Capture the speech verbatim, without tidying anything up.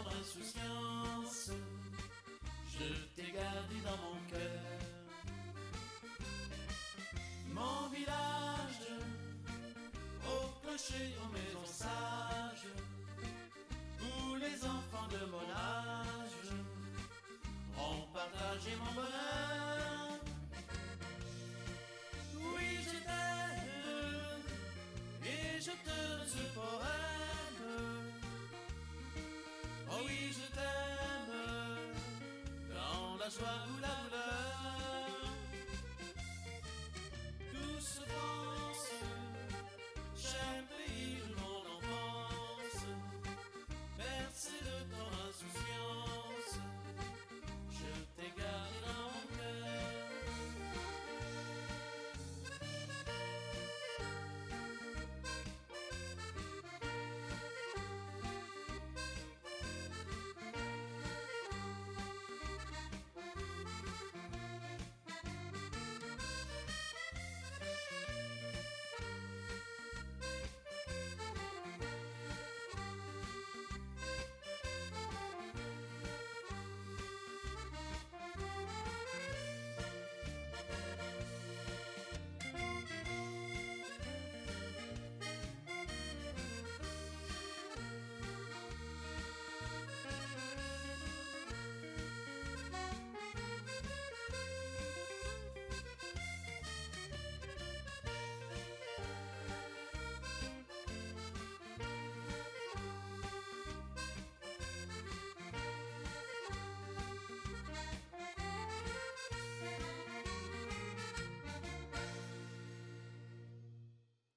tendre insouciance, je t'ai gardé dans mon cœur. Mon village, au clocher, aux maisons sages, où les enfants de mon âge ont partagé mon bonheur. Oui, je t'aime et je te ce poème. Oh oui, je t'aime dans la joie ou la